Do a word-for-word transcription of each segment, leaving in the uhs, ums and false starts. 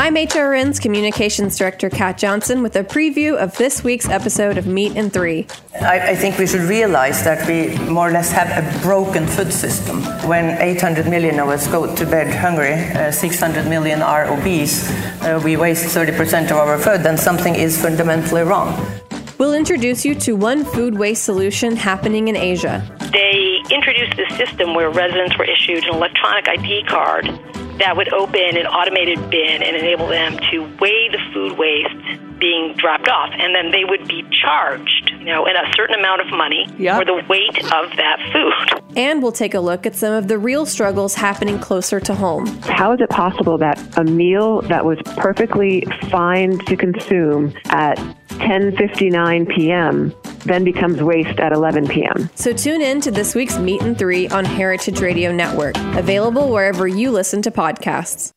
I'm H R N's Communications Director Kat Johnson with a preview of this week's episode of Meat and Three. I, I think we should realize that we more or less have a broken food system. When eight hundred million of us go to bed hungry, uh, six hundred million are obese, uh, we waste thirty percent of our food, then something is fundamentally wrong. We'll introduce you to one food waste solution happening in Asia. They introduced this system where residents were issued an electronic I D card that would open an automated bin and enable them to weigh the food waste being dropped off. And then they would be charged, you know, in a certain amount of money yep. for the weight of that food. And we'll take a look at some of the real struggles happening closer to home. How is it possible that a meal that was perfectly fine to consume at ten fifty-nine p.m. then becomes waste at eleven p.m. So tune in to this week's Meat and Three on Heritage Radio Network, available wherever you listen to podcasts.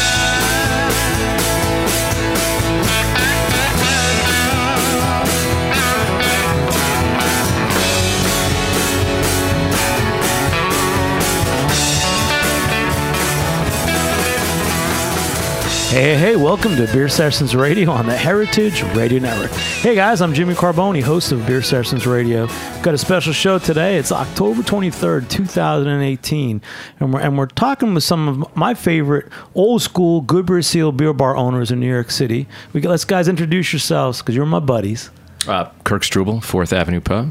Hey, hey, welcome to Beer Sessions Radio on the Heritage Radio Network. Hey guys, I'm Jimmy Carboni, host of Beer Sessions Radio. Got a special show today. It's October twenty-third, twenty eighteen, and we're, and we're talking with some of my favorite old school Goodberry Seal beer bar owners in New York City. We got, let's guys introduce yourselves because you're my buddies. Uh, Kirk Struble, Fourth Avenue Pub.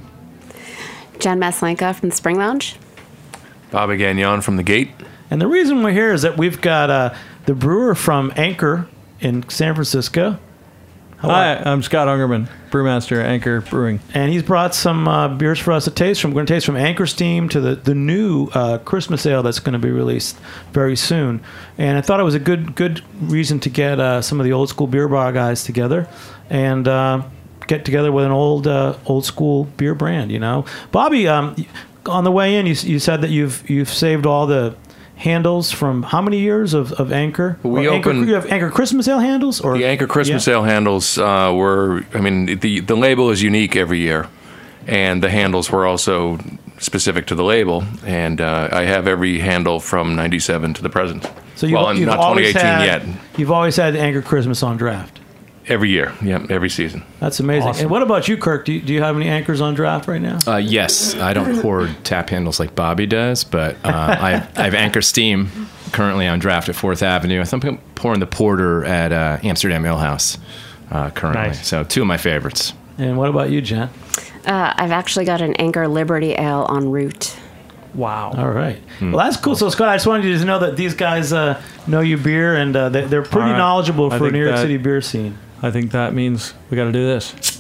Jen Maslenka from the Spring Lounge. Bobby Gagnon from the Gate. And the reason we're here is that we've got uh, the brewer from Anchor in San Francisco. Hello. Hi, I'm Scott Ungerman, brewmaster at Anchor Brewing. And he's brought some uh, beers for us to taste from. We're going to taste from Anchor Steam to the, the new uh, Christmas ale that's going to be released very soon. And I thought it was a good good reason to get uh, some of the old school beer bar guys together and uh, get together with an old uh, old school beer brand, you know. Bobby, um, on the way in, you, you said that you've you've saved all the handles from how many years of, of Anchor? We Anchor, opened, you have Anchor Christmas Ale handles? Or the Anchor Christmas yeah. Ale handles uh, were, I mean, the, the label is unique every year, and the handles were also specific to the label, and uh, I have every handle from ninety-seven to the present. So you've, well, you've not always twenty eighteen had, yet. You've always had Anchor Christmas on draft? Every year, yeah, every season. That's amazing. Awesome. And what about you, Kirk? Do you, do you have any Anchors on draft right now? Uh, yes, I don't hoard tap handles like Bobby does, but uh, I, have, I have Anchor Steam currently on draft at Fourth Avenue. I think I'm pouring the Porter at uh, Amsterdam Ale House uh, currently. Nice. So two of my favorites. And what about you, Jen? Uh, I've actually got an Anchor Liberty Ale en route. Wow. All right. Hmm. Well, that's cool. So, Scott, I just wanted you to know that these guys uh, know your beer, and uh, they, they're pretty right. knowledgeable I for New York that, City beer scene. I think that means we got to do this.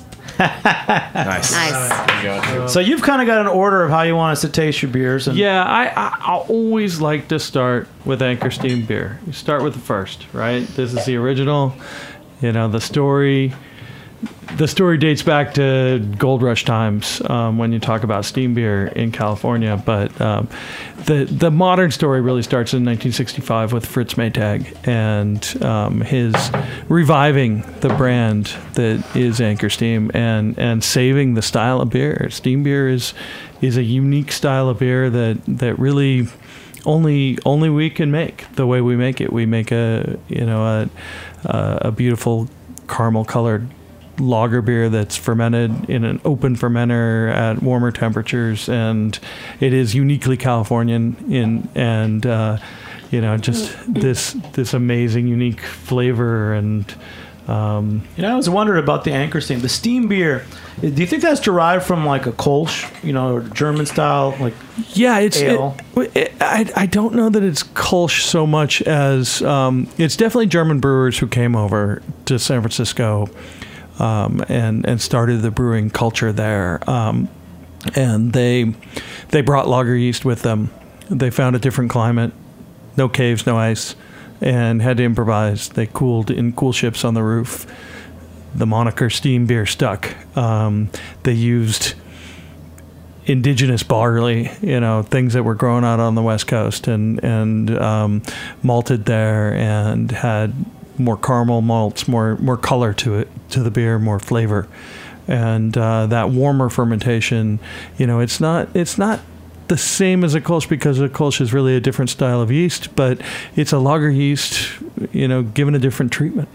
Nice. Nice. So you've kind of got an order of how you want us to taste your beers. And Yeah, I, I I always like to start with Anchor Steam beer. You start with the first, right? This is the original. You know, the story. The story dates back to Gold Rush times um, when you talk about steam beer in California, but um, the the modern story really starts in nineteen sixty-five with Fritz Maytag and um, his reviving the brand that is Anchor Steam and, and saving the style of beer. Steam beer is is a unique style of beer that that really only only we can make the way we make it. We make a you know a a, a beautiful caramel colored lager beer that's fermented in an open fermenter at warmer temperatures, and it is uniquely Californian in and uh, you know just this this amazing unique flavor. And um, you know, I was wondering about the Anchor Steam, the steam beer. Do you think that's derived from like a Kolsch, you know, or German style like yeah, it's ale? It, it, I I don't know that it's Kolsch so much as um, it's definitely German brewers who came over to San Francisco. Um, and and started the brewing culture there, um, and they they brought lager yeast with them. They found a different climate, no caves, no ice, and had to improvise. They cooled in cool ships on the roof. The moniker steam beer stuck. Um, they used indigenous barley, you know, things that were grown out on the West Coast, and and um, malted there, and had more caramel malts, more more color to it, to the beer, more flavor, and uh, that warmer fermentation. You know, it's not it's not the same as a Kolsch because a Kolsch is really a different style of yeast, but it's a lager yeast, you know, given a different treatment.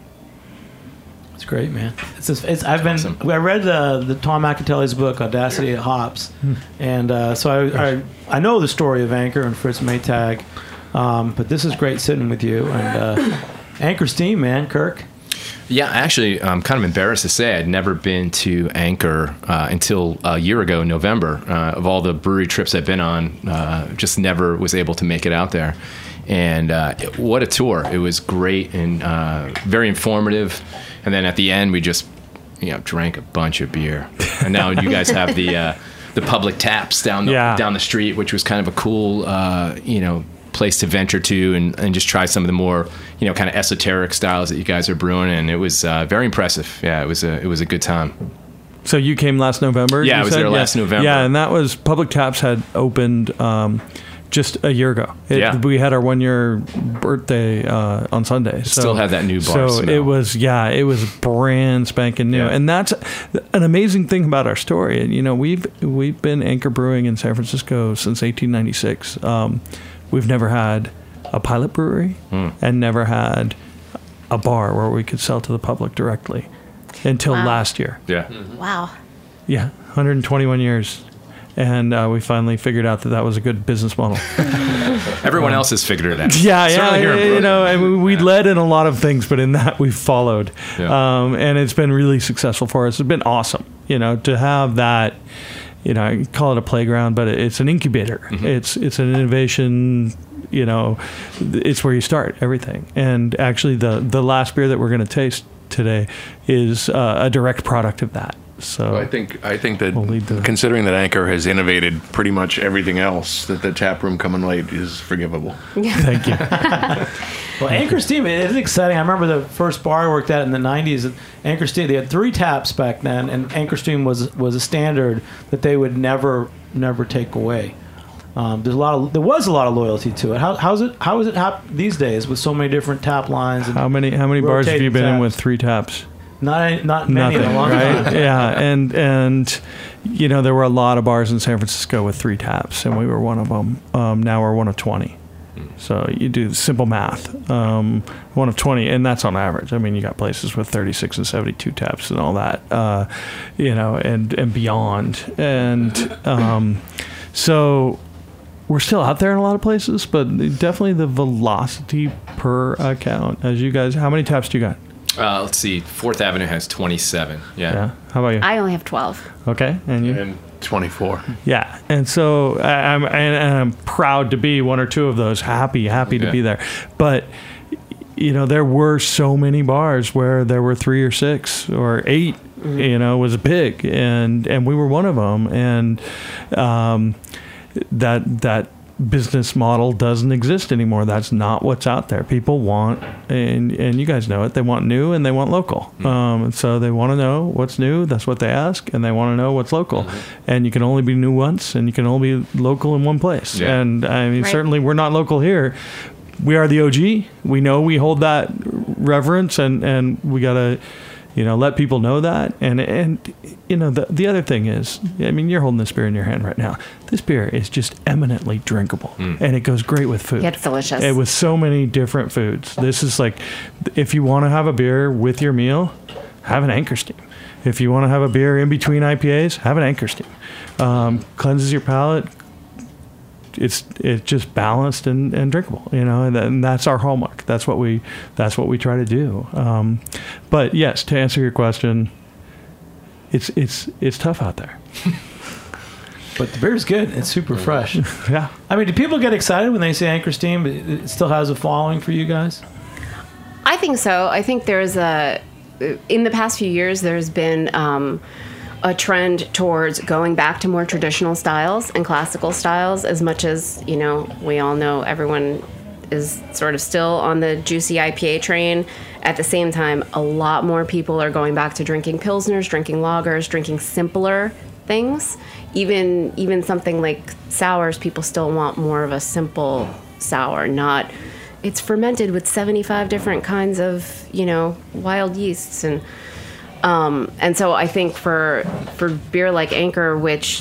It's great, man. It's just, it's I've been awesome. I read uh, the Tom McIntelly's book Audacity of Hops, hmm. and uh, so I, I I know the story of Anchor and Fritz Maytag, um, but this is great sitting with you and uh, Anchor Steam, man, Kirk. Yeah, actually, I'm kind of embarrassed to say I'd never been to Anchor uh, until a year ago in November. Uh, of all the brewery trips I've been on, uh, just never was able to make it out there. And uh, it, what a tour. It was great and uh, very informative. And then at the end, we just, you know, drank a bunch of beer. And now you guys have the uh, the public taps down the, yeah. down the street, which was kind of a cool, uh, you know, place to venture to and, and just try some of the more, you know, kind of esoteric styles that you guys are brewing, and it was uh, very impressive. Yeah, it was a it was a good time. So you came last November? Yeah, I was said? there last yeah. November. Yeah, and that was Public Taps had opened um, just a year ago. It, yeah, we had our one year birthday uh, on Sunday. It so, still had that new bar So smell. it was yeah, it was brand spanking new, yeah. and that's an amazing thing about our story. And you know, we've we've been Anchor Brewing in San Francisco since eighteen ninety-six. Um, We've never had a pilot brewery mm. and never had a bar where we could sell to the public directly until wow. last year. Yeah. Mm-hmm. Wow. Yeah, one hundred twenty-one years. And uh, we finally figured out that that was a good business model. Everyone um, else has figured it out. Yeah, yeah. You know, I mean, we yeah. led in a lot of things, but in that we followed. Yeah. Um, and it's been really successful for us. It's been awesome, you know, to have that. You know, I call it a playground, but it's an incubator. Mm-hmm. It's it's an innovation. You know, it's where you start everything. And actually, the the last beer that we're going to taste today is uh, a direct product of that. So well, I think I think that we'll the, considering that Anchor has innovated pretty much everything else, that the tap room coming late is forgivable. Yeah. Thank you. Well, Anchor Steam, it is exciting. I remember the first bar I worked at in the nineties. Anchor Steam, they had three taps back then, and Anchor Steam was was a standard that they would never never take away. Um, there's a lot of there was a lot of loyalty to it. How how's it how is it hap- these days with so many different tap lines? And how many how many bars have you been taps? in with three taps? Not not many Nothing, in a long right? time. Yeah, and and you know there were a lot of bars in San Francisco with three taps, and we were one of them. Um, now we're one of twenty. So you do simple math, um, one of twenty, and that's on average. I mean, you got places with thirty-six and seventy-two taps and all that, uh, you know, and and beyond, and um, so. We're still out there in a lot of places, but definitely the velocity per account. As you guys, how many taps do you got? Uh, let's see. Fourth Avenue has twenty-seven. Yeah. Yeah. How about you? I only have twelve. Okay, and you? And twenty-four. Yeah, and so I, I'm and, and I'm proud to be one or two of those. Happy, happy to yeah. be there. But you know, there were so many bars where there were three or six or eight. Mm-hmm. You know, was big, and and we were one of them, and. Um, that that business model doesn't exist anymore. That's not what's out there. People want, and and you guys know it, they want new and they want local. Mm-hmm. Um, and so they want to know what's new. That's what they ask, and they want to know what's local. Mm-hmm. And you can only be new once, and you can only be local in one place. Yeah. And I mean, right. certainly we're not local here. We are the O G. We know we hold that reverence, and, and we got to, you know, let people know that. And, and you know, the the other thing is, I mean, you're holding this beer in your hand right now. This beer is just eminently drinkable, mm. and it goes great with food. Yeah, it's delicious. And with so many different foods. This is like, if you want to have a beer with your meal, have an Anchor Steam. If you want to have a beer in between I P As, have an Anchor Steam. Um, cleanses your palate. It's it's just balanced and, and drinkable, you know, and, and that's our hallmark. That's what we that's what we try to do. Um, but yes, to answer your question, it's it's it's tough out there. But the beer's good. It's super fresh. Yeah. I mean, do people get excited when they say Anchor Steam? It still has a following for you guys? I think so. I think there's a in the past few years there's been. Um, a trend towards going back to more traditional styles and classical styles, as much as, you know, we all know everyone is sort of still on the juicy I P A train. At the same time, a lot more people are going back to drinking Pilsners, drinking lagers, drinking simpler things. Even even something like sours, people still want more of a simple sour, not it's fermented with seventy-five different kinds of, you know, wild yeasts. And Um, and so I think for for beer like Anchor, which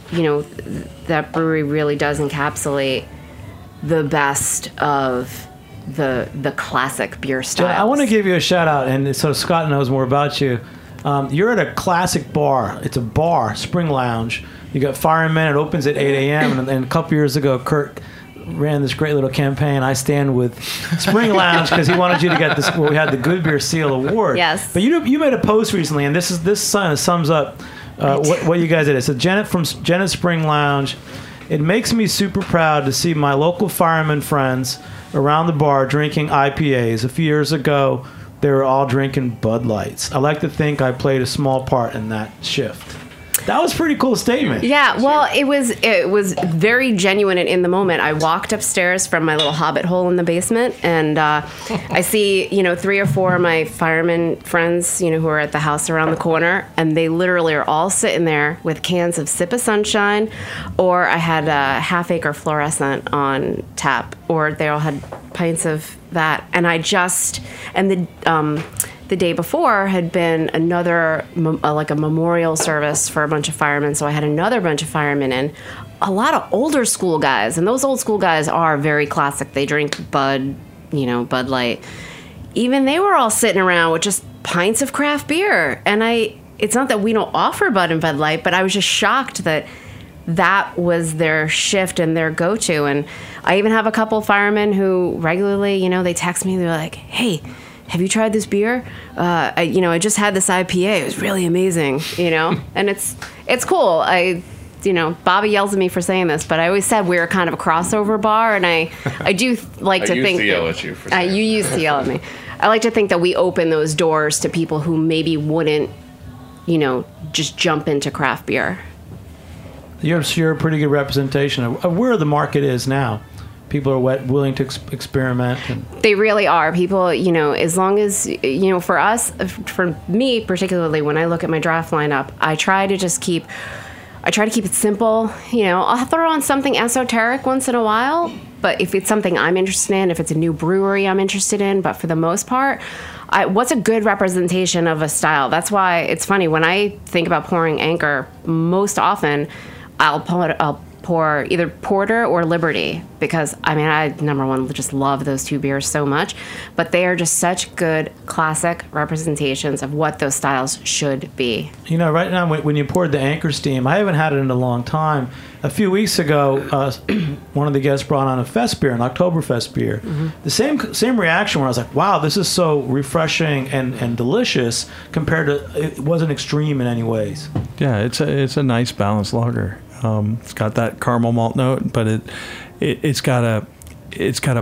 you know, that brewery really does encapsulate the best of the the classic beer styles. I want to give you a shout out, and so Scott knows more about you. Um, you're at a classic bar. It's a bar, Spring Lounge. You got Fireman. It opens at eight a.m. And, and a couple years ago, Kirk ran this great little campaign. I stand with Spring Lounge because he wanted you to get this. Well, we had the Good Beer Seal Award. Yes. But you you made a post recently, and this is this sums up uh, what, what you guys did. It said, Janet from Janet Spring Lounge. It makes me super proud to see my local fireman friends around the bar drinking I P As. A few years ago, they were all drinking Bud Lights. I like to think I played a small part in that shift. That was a pretty cool statement. Yeah, well, it was it was very genuine and in the moment. I walked upstairs from my little hobbit hole in the basement, and uh, I see, you know, three or four of my fireman friends, you know, who are at the house around the corner, and they literally are all sitting there with cans of Sip of Sunshine, or I had a Half Acre Fluorescent on tap, or they all had pints of that, and I just and the. Um, The day before had been another, uh, like a memorial service for a bunch of firemen. So I had another bunch of firemen in, a lot of older school guys. And those old school guys are very classic. They drink Bud, you know, Bud Light. Even they were all sitting around with just pints of craft beer. And I, it's not that we don't offer Bud and Bud Light, but I was just shocked that that was their shift and their go-to. And I even have a couple firemen who regularly, you know, they text me, they're like, hey, have you tried this beer? Uh, I, you know, I just had this I P A. It was really amazing, you know? And it's it's cool. I, you know, Bobby yells at me for saying this, but I always said we were kind of a crossover bar, and I, I do like to I think... I used to yell that, at you for uh, saying You used to yell at me. I like to think that we open those doors to people who maybe wouldn't, you know, just jump into craft beer. You're, you're a pretty good representation of, of where the market is now. People are wet, willing to ex- experiment. And they really are. People, you know, as long as, you know, for us, for me particularly, when I look at my draft lineup, I try to just keep, I try to keep it simple. You know, I'll throw on something esoteric once in a while, but if it's something I'm interested in, if it's a new brewery I'm interested in, but for the most part, I, what's a good representation of a style? That's why it's funny, when I think about pouring Anchor, most often I'll pour, I'll pour either Porter or Liberty, because I mean, I number one just love those two beers so much, but they are just such good classic representations of what those styles should be. You know, right now when, when you poured the Anchor Steam, I haven't had it in a long time. A few weeks ago, uh, one of the guests brought on a Fest beer, an Oktoberfest beer. Mm-hmm. The same same reaction where I was like, wow, this is so refreshing and, and delicious compared to, it wasn't extreme in any ways. Yeah, it's a it's a nice balanced lager. Um, it's got that caramel malt note, but it, it it's got a it's got a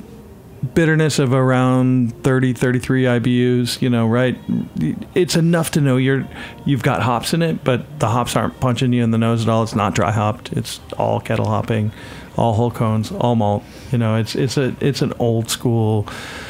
bitterness of around thirty, thirty-three I B Us. You know, right? It's enough to know you're you've got hops in it, but the hops aren't punching you in the nose at all. It's not dry hopped. It's all kettle hopping, all whole cones, all malt. You know, it's it's a it's an old school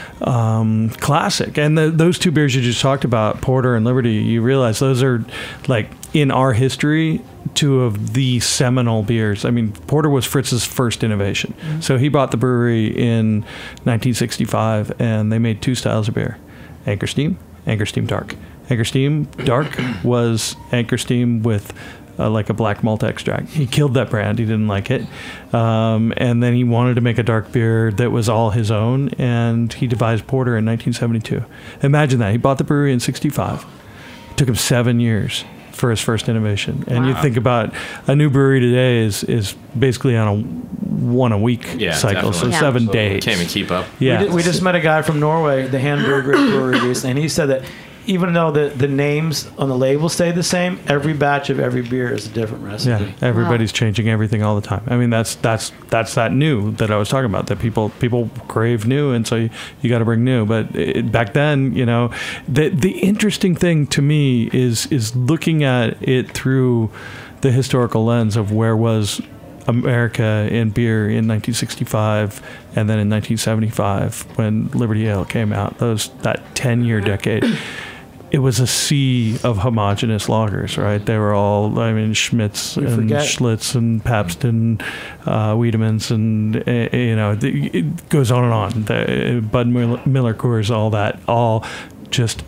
um, classic. And the, those two beers you just talked about, Porter and Liberty, you realize those are like in our history, two of the seminal beers. I mean, Porter was Fritz's first innovation. Mm-hmm. So he bought the brewery in nineteen sixty-five, and they made two styles of beer: Anchor Steam, Anchor Steam Dark. Anchor Steam Dark was Anchor Steam with uh, like a black malt extract. He killed that brand. He didn't like it. Um, and then he wanted to make a dark beer that was all his own, and he devised Porter in nineteen seventy-two. Imagine that. He bought the brewery in sixty-five. It took him seven years for his first innovation. And wow. You think about a new brewery today is is basically on a one a week yeah, cycle, definitely. so yeah. seven so days. Can't even keep up. We, Yeah. did, we just met a guy from Norway, the Hamburger Brewery, recently, and he said that even though the, the names on the label stay the same, every batch of every beer is a different recipe. Yeah, everybody's wow. changing everything all the time. I mean, that's that's that's that new that I was talking about, that people people crave new, and so you, you got to bring new. But it, back then, you know, the the interesting thing to me is is looking at it through the historical lens of where was America in beer in nineteen sixty-five and then in nineteen seventy-five when Liberty Ale came out. Those that ten-year decade. It was a sea of homogenous lagers, right? They were all, I mean, Schmitz we and forget. Schlitz and Pabst and uh, Wiedemann's and, uh, you know, the, it goes on and on. The, Bud Miller, Miller Coors, all that, all just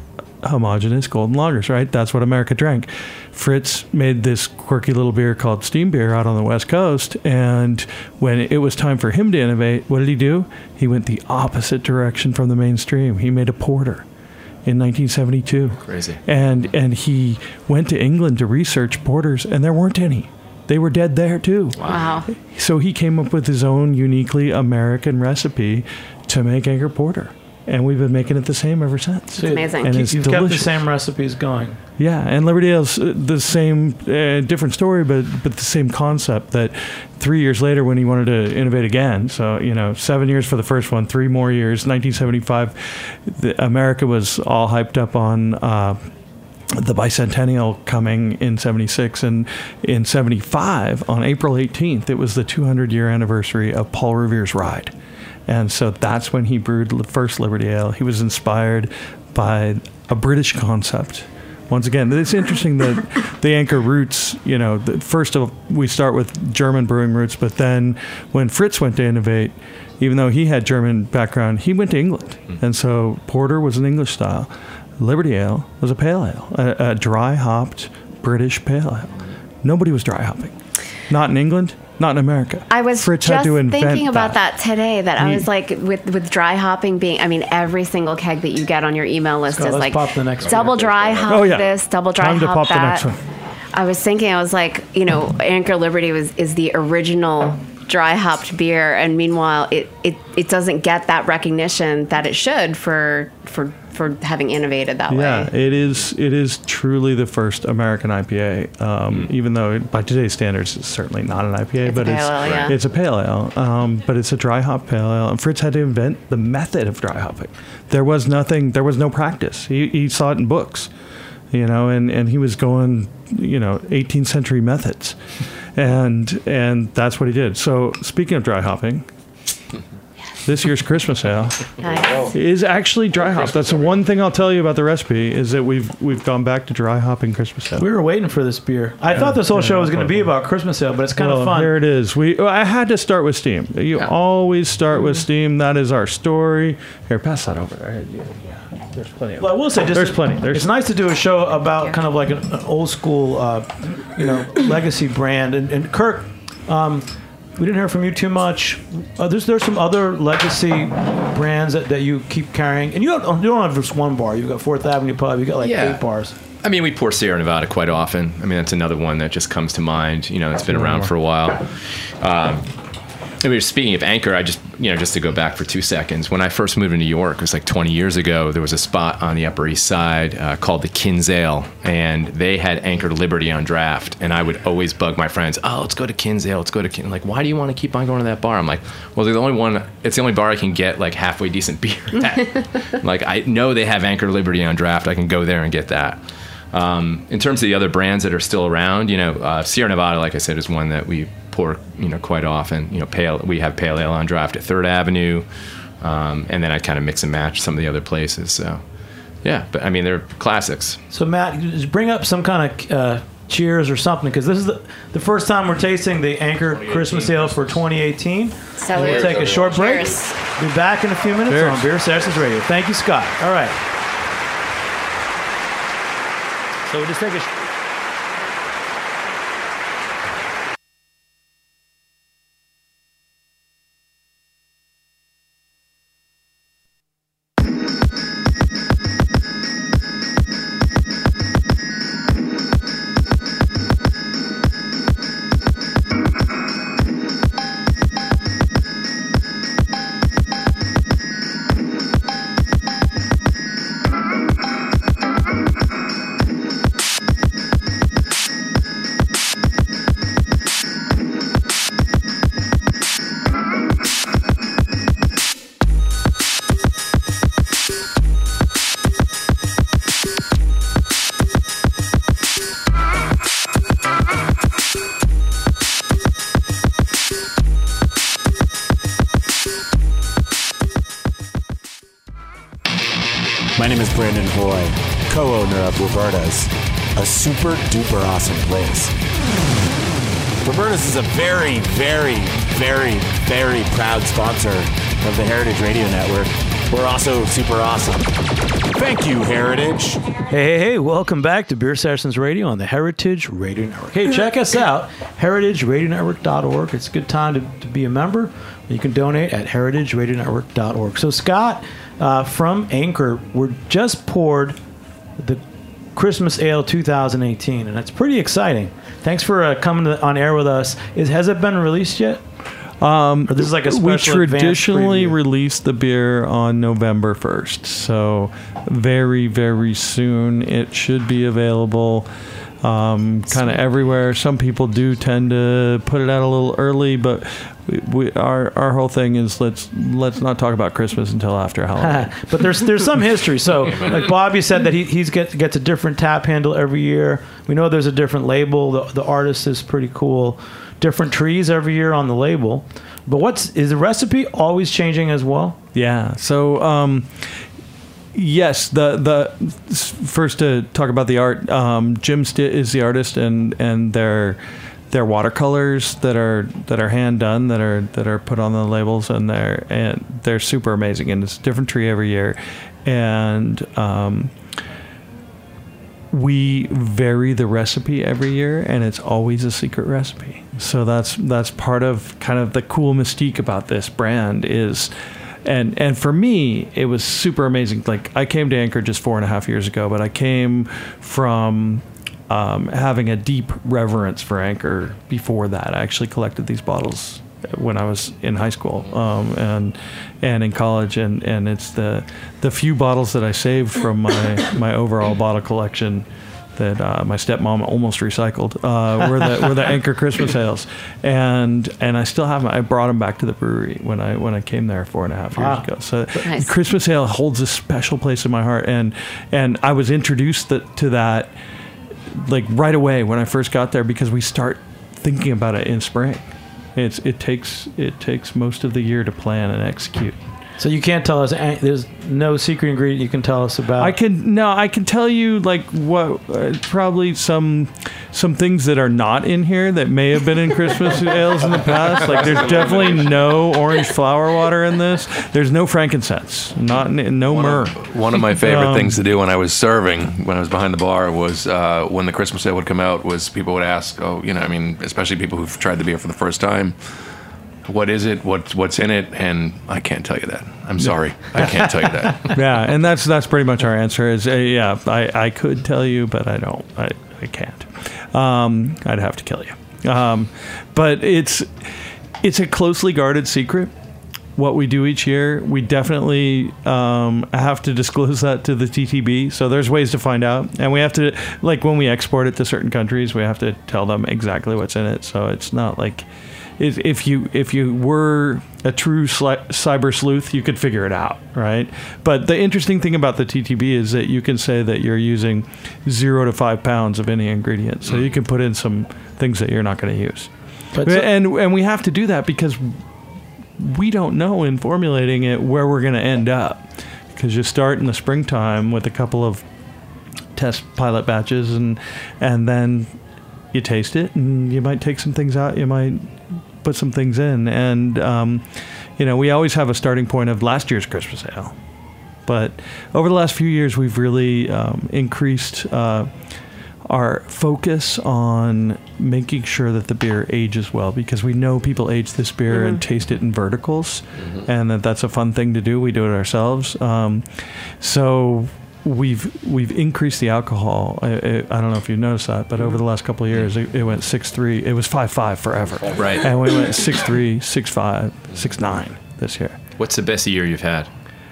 homogeneous golden lagers, right? That's what America drank. Fritz made this quirky little beer called steam beer out on the West Coast, and when it was time for him to innovate, what did he do? He went the opposite direction from the mainstream. He made a porter in nineteen seventy-two. Crazy. And and he went to England to research porters, and there weren't any. They were dead there too. Wow. So he came up with his own uniquely American recipe to make Anchor Porter. And we've been making it the same ever since. It's amazing. And it's You've delicious. kept the same recipes going. Yeah, and Liberty Ale's uh, the same, uh, different story, but but the same concept. That three years later, when he wanted to innovate again, so you know, seven years for the first one, three more years, nineteen seventy-five, the, America was all hyped up on uh, the bicentennial coming in seventy-six, and in seventy-five, on April eighteenth, it was the two hundred year anniversary of Paul Revere's Ride. And so that's when he brewed the first Liberty Ale. He was inspired by a British concept. Once again, it's interesting that the Anchor roots, you know, the, first of all, we start with German brewing roots, but then when Fritz went to innovate, even though he had German background, he went to England. Mm-hmm. And so Porter was an English style. Liberty Ale was a pale ale, a, a dry hopped British pale ale. Nobody was dry hopping. Not in England. Not in America. I was Fritz just had to invent thinking about that. that, today. That He- I was like, with with dry hopping being, I mean, every single keg that you get on your email list Scott, is let's like pop the next double one. dry hop Oh, yeah. this, double dry Time to hop pop the that. next one. I was thinking, I was like, you know, Anchor Liberty was is the original dry hopped beer, and meanwhile, it, it, it doesn't get that recognition that it should for for for having innovated that Yeah, way. it is. It is truly the first American I P A. Um, even though it, by today's standards, it's certainly not an I P A, It's a but pale it's ale, yeah. it's a pale ale. Um, but it's a dry hop pale ale. And Fritz had to invent the method of dry hopping. There was nothing. There was no practice. He he saw it in books, you know, and, and he was going, you know, eighteenth century methods, and and that's what he did. So speaking of dry hopping. This year's Christmas ale Nice. is actually dry hop. That's the one thing I'll tell you about the recipe is that we've we've gone back to dry hopping Christmas ale. We were waiting for this beer. I thought this whole show was going to be about Christmas ale, but it's kind Well, of fun. Here it is. We I had to start with steam. You always start with steam. That is our story. Here, pass that over there. Yeah, yeah. There's plenty of. Well, I will say, just There's plenty. There's it's nice to do a show about kind of like an, an old school, uh, you know, legacy brand. And, and Kirk, um, we didn't hear from you too much. Uh, there's there's some other legacy brands that, that you keep carrying, and you don't you don't have just one bar. You've got Fourth Avenue Pub. You got like Yeah. eight bars. I mean, we pour Sierra Nevada quite often. I mean, that's another one that just comes to mind. You know, it's been around for a while. Um, and we were speaking of Anchor. I just, you know, just to go back for two seconds. When I first moved to New York, it was like twenty years ago. There was a spot on the Upper East Side uh, called the Kins Ale, and they had Anchor Liberty on draft. And I would always bug my friends, "Oh, let's go to Kins Ale. Let's go to Kins." Like, why do you want to keep on going to that bar? I'm like, well, they're the only one. It's the only bar I can get like halfway decent beer at. Like, I know they have Anchor Liberty on draft. I can go there and get that. Um, in terms of the other brands that are still around, you know, uh, Sierra Nevada, like I said, is one that we pour, you know, quite often. You know, pale. We have pale ale on draft at Third Avenue, um, and then I kind of mix and match some of the other places. So, yeah, but I mean, they're classics. So Matt, just bring up some kind of uh, cheers or something, because this is the, the first time we're tasting the Anchor Christmas Ale for twenty eighteen. So We'll take a short break. Cheers. Be back in a few minutes Cheers. on Beer Sessions Radio. Thank you, Scott. All right. So we'll just take a. Sh- My name is Brandon Hoy, co-owner of Roberta's, a super duper awesome place. Roberta's is a very, very, very, very proud sponsor of the Heritage Radio Network. We're also super awesome. Thank you, Heritage. Hey, hey, hey, welcome back to Beer Sessions Radio on the Heritage Radio Network. Hey, check us out, heritage radio network dot org. It's a good time to, to be a member. You can donate at heritage radio network dot org. So, Scott, uh, from Anchor, we're just poured the Christmas Ale two thousand eighteen, and it's pretty exciting. Thanks for uh, coming to, on air with us. Is Has it been released yet? Um, or this is like a special we traditionally preview? release the beer on November first, so very, very soon it should be available um, kind of everywhere. Some people do tend to put it out a little early, but we, we, our our whole thing is let's let's not talk about Christmas until after Halloween. But there's there's some history. So like Bobby said that he he's get, gets a different tap handle every year. We know there's a different label. The the artist is pretty cool. Different trees every year on the label. But what's is the recipe always changing as well? Yeah. So um, yes, the the first to talk about the art. Um, Jim Stitt is the artist, and and their their watercolors that are that are hand done that are that are put on the labels, and they're and they're super amazing. And it's a different tree every year, and um, we vary the recipe every year, and it's always a secret recipe. So that's that's part of kind of the cool mystique about this brand is, and and for me, it was super amazing. Like I came to Anchor just four and a half years ago, but I came from um, having a deep reverence for Anchor before that. I actually collected these bottles when I was in high school um, and and in college, and, and it's the the few bottles that I saved from my, my overall bottle collection that uh, my stepmom almost recycled uh, were the were the Anchor Christmas ales, and and I still have them. I brought them back to the brewery when I when I came there four and a half years Wow. ago. So Nice. Christmas ale holds a special place in my heart, and and I was introduced to, to that like right away when I first got there, because we start thinking about it in spring. It's it takes it takes most of the year to plan and execute. So you can't tell us. any- There's no secret ingredient you can tell us about. I can no, I can tell you like what uh, probably some some things that are not in here that may have been in Christmas ales in the past. Like there's definitely no orange flower water in this. There's no frankincense, not no myrrh. One of my favorite Um, things to do when I was serving, when I was behind the bar, was uh, when the Christmas ale would come out, was people would ask, oh, you know, I mean, especially people who've tried the beer for the first time, what is it? What, what's in it? And I can't tell you that. I'm sorry. I can't tell you that. Yeah, and that's that's pretty much our answer. Is uh, yeah, I, I could tell you, but I don't. I, I can't. Um, I'd have to kill you. Um, but it's it's a closely guarded secret. What we do each year, we definitely um, have to disclose that to the T T B. So there's ways to find out, and we have to, like when we export it to certain countries, we have to tell them exactly what's in it. So it's not like if if you if you were a true sli- cyber sleuth, you could figure it out, right? But the interesting thing about the T T B is that you can say that you're using zero to five pounds of any ingredient, so you can put in some things that you're not going to use. But so- and and we have to do that because we don't know in formulating it where we're going to end up, because you start in the springtime with a couple of test pilot batches, and and then you taste it, and you might take some things out, you might put some things in, and um, you know, we always have a starting point of last year's Christmas ale, but over the last few years we've really um, increased uh, our focus on making sure that the beer ages well, because we know people age this beer Mm-hmm. and taste it in verticals, and that that's a fun thing to do. We do it ourselves. Um, so we've we've increased the alcohol. I, I, I don't know if you noticed that, but over the last couple of years, it, it went six three. It was five five forever, Right. and we went six three, six five, six nine this year. What's the best year you've had?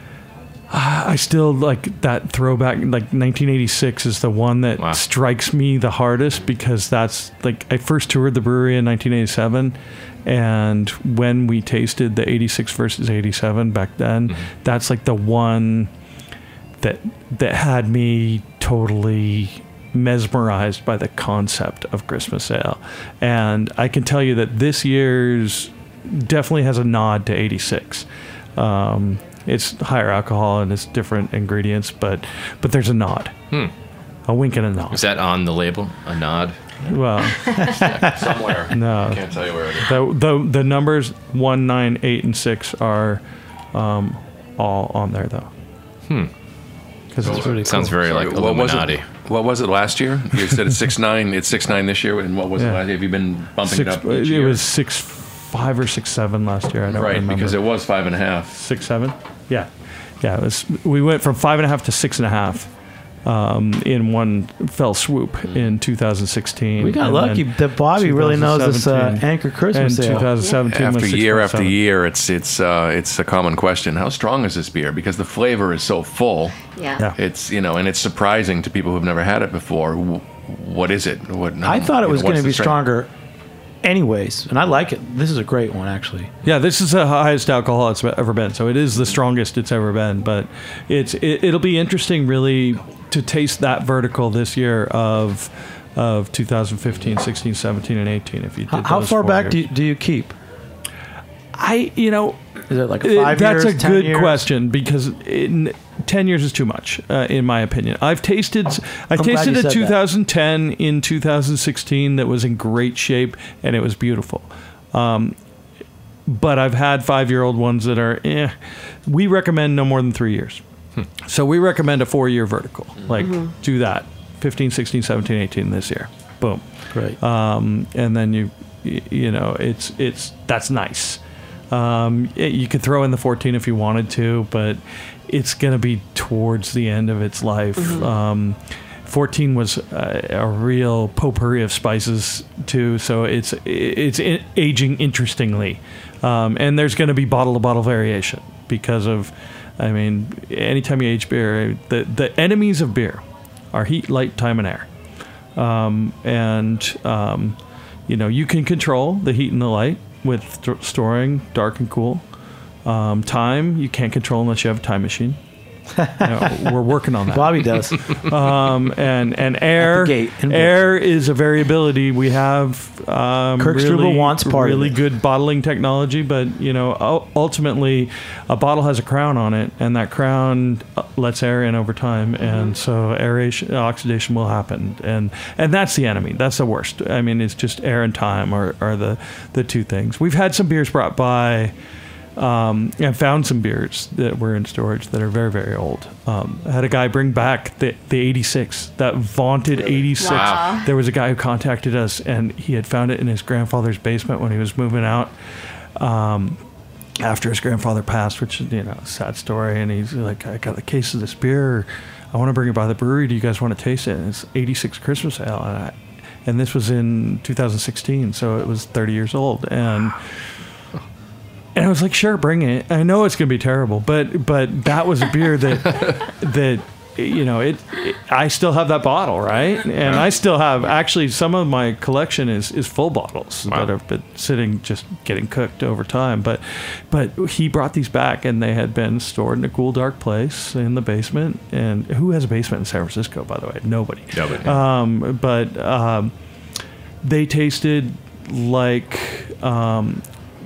I still like that throwback, like nineteen eighty-six is the one that Wow. strikes me the hardest, because that's like I first toured the brewery in nineteen eighty-seven, and when we tasted the eighty-six versus eighty-seven back then, Mm-hmm. that's like the one that that had me totally mesmerized by the concept of Christmas ale. And I can tell you that this year's definitely has a nod to eighty-six. Um, it's higher alcohol and it's different ingredients, but but there's a nod, Hmm. a wink and a nod. Is that on the label? A nod? Well, Somewhere. no. I can't tell you where it is. The, the the numbers one, nine, eight, and six are um, all on there though. Hmm. Because it's really Sounds cool. very Sorry, like what was it? Illuminati. What was it last year? You said it's six nine. It's six nine this year. And what was it Yeah. last year? Have you been bumping Six, it up each it year? was six five or six seven last year. I don't right, remember. because it was five and a half. Six seven. Yeah, yeah. It was. We went from five and a half to six and a half um, in one fell swoop in two thousand sixteen. We got and lucky then that Bobby really knows this uh, twenty seventeen. Anchor Christmas and sale. twenty seventeen After was year after six point seven. year, it's it's uh, it's a common question. How strong is this beer? Because the flavor is so full. Yeah. Yeah. It's you know, and it's surprising to people who've never had it before. W- What is it? What? I thought it you was know, going what's to be the strength? stronger anyways, and I like it. This is a great one, actually. Yeah, this is the highest alcohol it's ever been, so it is the strongest it's ever been. But it's it, it'll be interesting, really, to taste that vertical this year of of two thousand fifteen, sixteen, seventeen, and eighteen. If you did How, how those far four back years. do you, do you keep? I you know Is it like it- five that's years, a ten good years? question because in, ten years is too much, uh, in my opinion. I've tasted I I'm glad tasted you a said two that. thousand ten in two thousand sixteen that was in great shape and it was beautiful. Um, but I've had five-year-old ones that are, eh. We recommend no more than three years. So we recommend a four-year vertical. Like, do that. fifteen, sixteen, seventeen, eighteen this year. Boom. Great. Um, and then you, y- you know, it's, it's, that's nice. Um, it- you could throw in the fourteen if you wanted to, but it's going to be towards the end of its life. Um, fourteen was a, a real potpourri of spices too, so it's it's i- aging interestingly, um, and there's going to be bottle to bottle variation because of, I mean, anytime you age beer, the the enemies of beer are heat, light, time, and air, um, and um, you know you can control the heat and the light with st- storing dark and cool. Um, time you can't control unless you have a time machine. You know, we're working on that. Bobby does. Um, and and air, At the gate in air is a variability. We have um, Kirk really, Struble wants part of really it. good bottling technology, but you know, u- ultimately, a bottle has a crown on it, and that crown uh, lets air in over time, and so aeration, oxidation will happen, and and that's the enemy. That's the worst. I mean, it's just air and time are, are the the two things. We've had some beers brought by. Um, and found some beers that were in storage that are very, very old. Um, I had a guy bring back the, the eighty-six, that vaunted eighty-six. Wow. There was a guy who contacted us, and he had found it in his grandfather's basement when he was moving out um, after his grandfather passed, which is, you know, a sad story. And he's like, I got a case of this beer. I want to bring it by the brewery. Do you guys want to taste it? And it's eighty-six Christmas Ale. And, I, and this was in two thousand sixteen, so it was thirty years old. And... And I was like, sure, bring it. I know it's going to be terrible, but but that was a beer that that you know it, it. I still have that bottle, right? And I still have actually some of my collection is is full bottles Wow. that have been sitting just getting cooked over time. But but he brought these back, and they had been stored in a cool, dark place in the basement. And who has a basement in San Francisco, by the way? Nobody. Nobody. Um, but um, they tasted like. Um,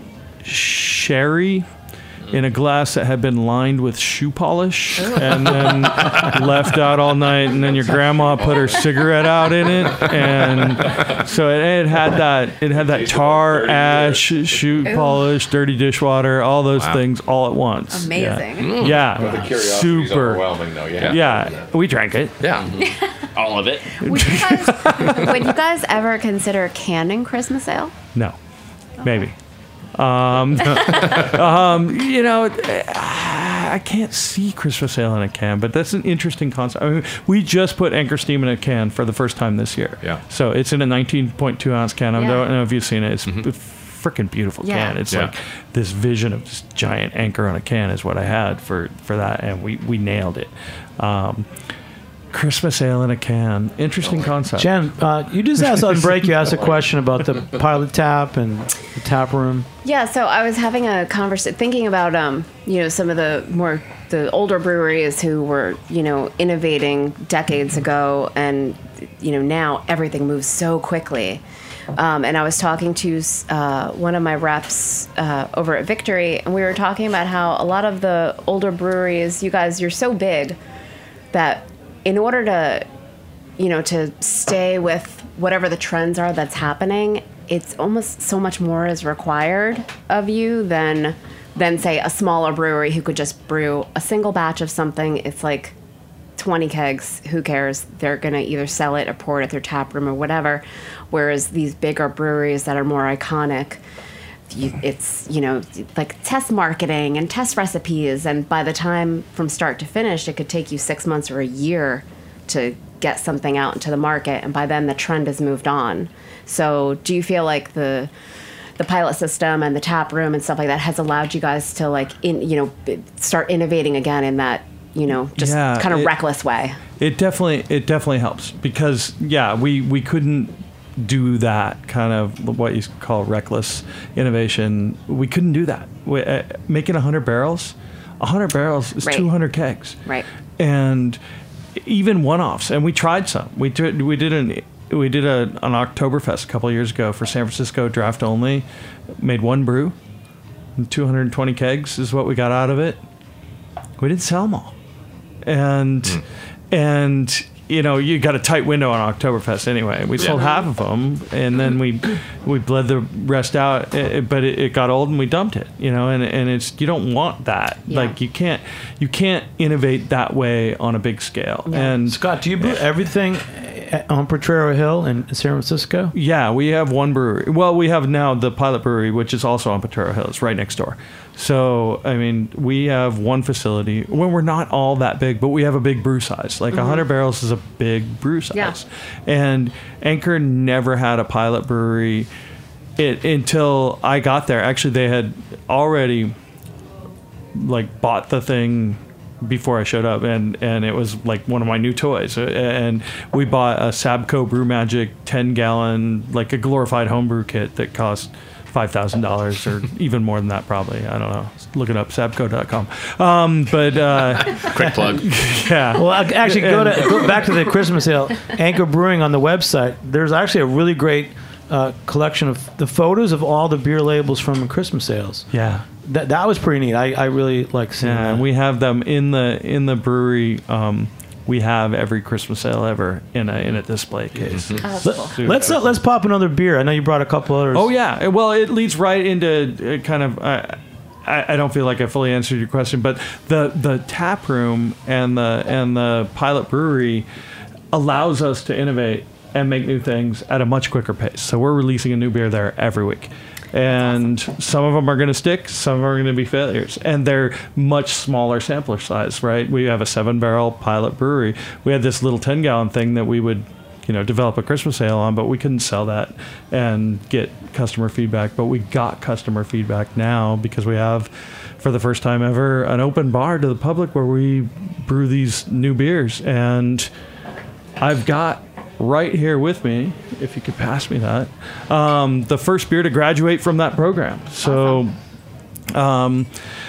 sherry in a glass that had been lined with shoe polish and then left out all night, and then your grandma put her cigarette out in it, and so it, it had that it had that tar, ash, shoe polish, dirty dishwater, all those Wow. things all at once. Amazing. Yeah, The yeah. curiosity is super. overwhelming, though. Yeah. Yeah, we drank it. Yeah. All of it. Would you guys, would you guys ever consider canning Christmas ale? No, maybe. Um, um, you know, I can't see Christmas ale in a can, but that's an interesting concept. I mean, we just put Anchor Steam in a can for the first time this year. Yeah. So it's in a nineteen point two ounce can. I Yeah. don't know if you've seen it. It's a freaking beautiful Yeah. can. It's Yeah. like this vision of this giant anchor on a can is what I had for, for that, and we, we nailed it. Um, Christmas ale in a can. Interesting concept. Jen, uh, you just asked on break. You asked a question about the pilot tap and the tap room. Yeah, so I was having a conversation, thinking about, um, you know, some of the more, the older breweries who were, you know, innovating decades ago, and, you know, now everything moves so quickly. Um, and I was talking to uh, one of my reps uh, over at Victory, and we were talking about how a lot of the older breweries, you guys, you're so big that in order to, you know, to stay with whatever the trends are that's happening, it's almost so much more is required of you than than say a smaller brewery who could just brew a single batch of something. It's like twenty kegs, who cares? They're going to either sell it or pour it at their tap room or whatever. Whereas these bigger breweries that are more iconic, you, it's, you know, like test marketing and test recipes. And by the time from start to finish, it could take you six months or a year to get something out into the market. And by then the trend has moved on. So do you feel like the the pilot system and the tap room and stuff like that has allowed you guys to like, in, you know, start innovating again in that, you know, just Yeah, kind of it- reckless way? It definitely it definitely helps because yeah, we we couldn't do that kind of what you call reckless innovation. We couldn't do that. We, uh, making one hundred barrels, one hundred barrels is Right. two hundred kegs. Right. And even one-offs, and we tried some. We did we did an we did a, an Oktoberfest a couple of years ago for San Francisco draft only. Made one brew, two hundred twenty kegs is what we got out of it. We didn't sell them all, and Mm. and you know you got a tight window on Oktoberfest anyway. We sold half of them, and then we we bled the rest out. eh, But it, it got old, and we dumped it. You know, and and it's you don't want that. Yeah. Like you can't you can't innovate that way on a big scale. And Scott, do you brew everything at- on Potrero Hill in San Francisco? yeah, we have one brewery. Well, we have now the Pilot Brewery, which is also on Potrero Hill. It's right next door. So, I mean, we have one facility. When we're not all that big, but we have a big brew size. Like one hundred barrels is a big brew size. Yeah. And Anchor never had a pilot brewery it, until I got there. Actually, they had already like bought the thing before I showed up, and, and it was like one of my new toys. And we bought a Sabco Brew Magic ten gallon, like a glorified homebrew kit that cost five thousand dollars or even more than that, probably. I don't know. Look it up, sabco dot com. Um, but uh, Quick plug. yeah. Well, ac- actually, go to go back to the Christmas sale. Anchor Brewing on the website. There's actually a really great uh, collection of the photos of all the beer labels from the Christmas sales. Yeah. That that was pretty neat. I, I really like seeing Yeah, that. and we have them in the in the brewery. Um, we have every Christmas sale ever in a in a display case. Oh, that's Let, cool. let's uh, let's pop another beer. I know you brought a couple others. Oh yeah, well it leads right into uh, kind of. Uh, I, I don't feel like I fully answered your question, but the the tap room and the and the pilot brewery allows us to innovate and make new things at a much quicker pace. So we're releasing a new beer there every week. And some of them are going to stick, some of them are going to be failures. And they're much smaller sampler size, right? We have a seven barrel pilot brewery. We had this little ten gallon thing that we would, you know, develop a Christmas ale on, but we couldn't sell that and get customer feedback. But we got customer feedback now because we have, for the first time ever, an open bar to the public where we brew these new beers. And I've got right here with me, if you could pass me that, um, the first beer to graduate from that program. So um,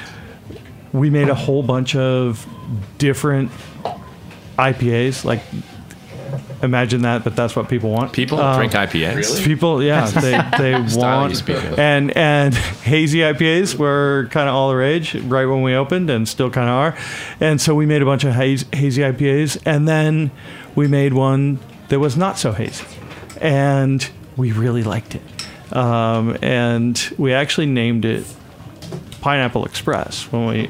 we made a whole bunch of different I P As, like imagine that, but that's what people want. People Um, drink I P As. People, yeah, they they Style you want speak of. and and hazy I P As were kind of all the rage right when we opened, and still kind of are. And so we made a bunch of haze, hazy I P As, and then we made one that was not so hazy, and we really liked it. Um, and we actually named it Pineapple Express when we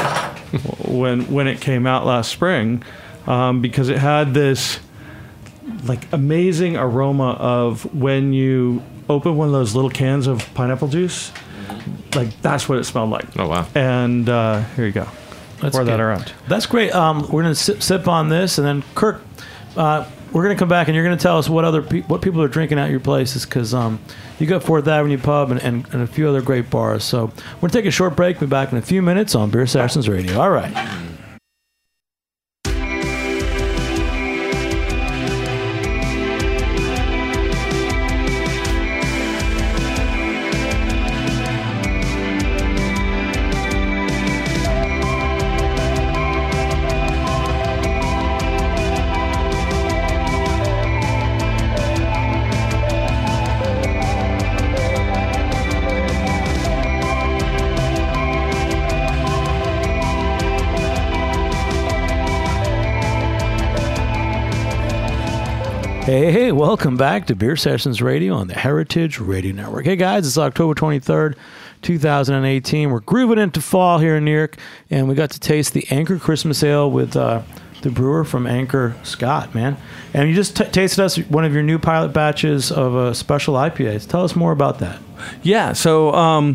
when when it came out last spring, um, because it had this like amazing aroma of when you open one of those little cans of pineapple juice. Like that's what it smelled like. Oh wow! And uh, here you go. That's Pour that good. around. That's great. Um, we're gonna sip, sip on this, and then Kirk, uh, we're gonna come back, and you're gonna tell us what other pe- what people are drinking at your places, because um, you got Fourth Avenue Pub and, and, and a few other great bars. So we're gonna take a short break. Be back in a few minutes on Beer Sessions Radio. All right. Hey, hey, welcome back to Beer Sessions Radio on the Heritage Radio Network. Hey, guys, it's October twenty-third, two thousand eighteen. We're grooving into fall here in New York, and we got to taste the Anchor Christmas Ale with uh, the brewer from Anchor, Scott, man. And you just t- tasted us one of your new pilot batches of uh, special I P As. Tell us more about that. Yeah, so um,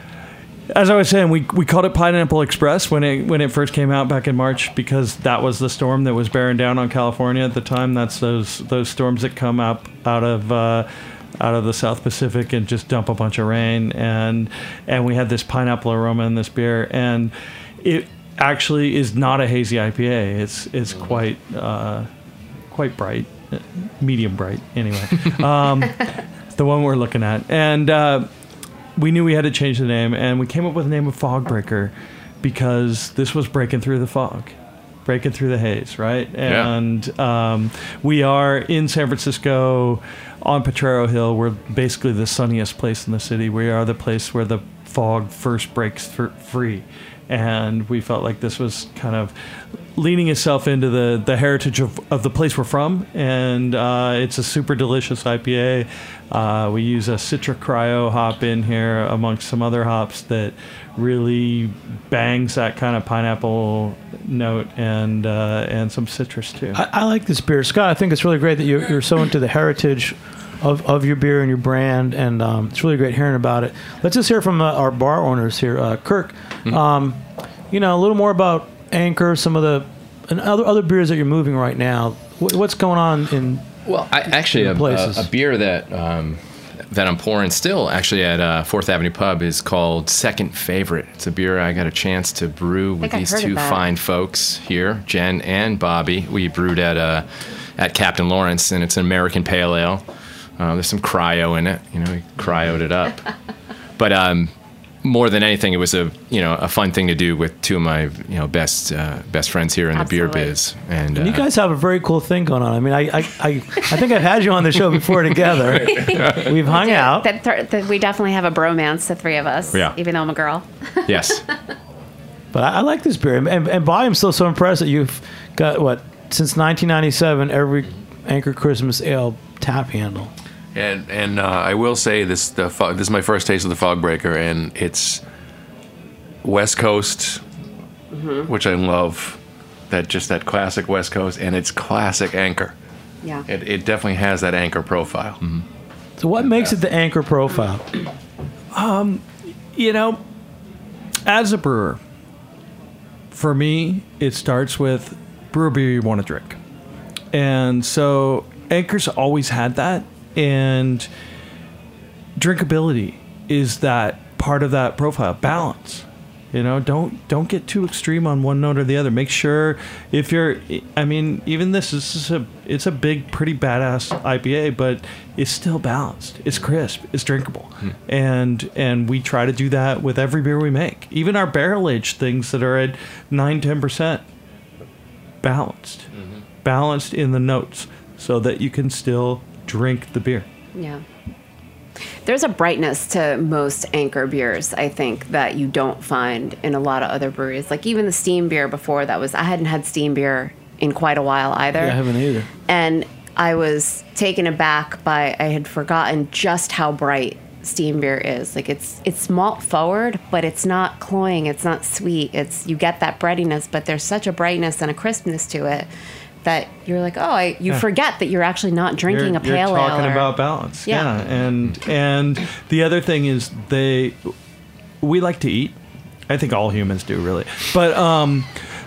as I was saying, we we called it Pineapple Express when it when it first came out back in March, because that was the storm that was bearing down on California at the time. That's those those storms that come up out of uh, out of the South Pacific and just dump a bunch of rain, and and we had this pineapple aroma in this beer, and it actually is not a hazy I P A. It's it's quite uh, quite bright, medium bright anyway. Um, the one we're looking at, and. Uh, We knew we had to change the name, and we came up with the name of Fog Breaker because this was breaking through the fog, breaking through the haze, right? Yeah. And um, we are in San Francisco on Potrero Hill. We're basically the sunniest place in the city. We are the place where the fog first breaks th- free. And we felt like this was kind of leaning itself into the, the heritage of, of the place we're from. And uh, it's a super delicious I P A. Uh, we use a Citra Cryo hop in here amongst some other hops that really bangs that kind of pineapple note and uh, and some citrus too. I, I like this beer. Scott, I think it's really great that you're, you're so into the heritage of, of your beer and your brand, and um, it's really great hearing about it. Let's just hear from uh, our bar owners here. Uh, Kirk, mm-hmm. um, you know, a little more about Anchor, some of the and other other beers that you're moving right now. What, what's going on in Well, I, actually, a, places? a, a beer that um, that I'm pouring still actually at uh, Fourth Avenue Pub is called Second Favorite. It's a beer I got a chance to brew with these two fine folks here, Jen and Bobby. We brewed at uh, at Captain Lawrence, and it's an American Pale Ale. Uh, there's some cryo in it, you know, we cryoed it up. But um, more than anything, it was a you know a fun thing to do with two of my you know best uh, best friends here in Absolutely. the beer biz. And, And you uh, guys have a very cool thing going on. I mean, I I, I, I think I've had you on the show before together. We've hung We do. out. That th- that we definitely have a bromance, the three of us. Yeah. Even though I'm a girl. yes. But I, I like this beer. And, and Bobby, I'm still so impressed that you've got, what, since nineteen ninety-seven, every Anchor Christmas Ale tap handle. And and uh, I will say this: the fo- this is my first taste of the Fog Breaker, and it's West Coast, Mm-hmm. which I love. That just that classic West Coast, and it's classic Anchor. Yeah. It, it definitely has that Anchor profile. Mm-hmm. So what makes it the Anchor profile? You know, as a brewer, for me, it starts with brew a beer you want to drink. And so Anchor's always had that. And drinkability is that part of that profile. Balance. You know, don't don't get too extreme on one note or the other. Make sure if you're, I mean, even this, this is a, it's a big, pretty badass I P A, but it's still balanced. It's crisp. It's drinkable. Hmm. And and we try to do that with every beer we make. Even our barrel aged things that are at nine, ten percent balanced. Mm-hmm. Balanced in the notes so that you can still drink the beer. Yeah. There's a brightness to most Anchor beers, I think, that you don't find in a lot of other breweries. Like even the steam beer before that was, I hadn't had steam beer in quite a while either. Yeah, I haven't either. And I was taken aback by, I had forgotten just how bright steam beer is. Like it's it's malt forward, but it's not cloying, it's not sweet. It's, you get that breadiness, but there's such a brightness and a crispness to it that you're like, oh, I, you Yeah. forget that you're actually not drinking you're, a pale ale. You're talking or- about balance. Yeah. Yeah. And and the other thing is they we like to eat. I think all humans do really. But um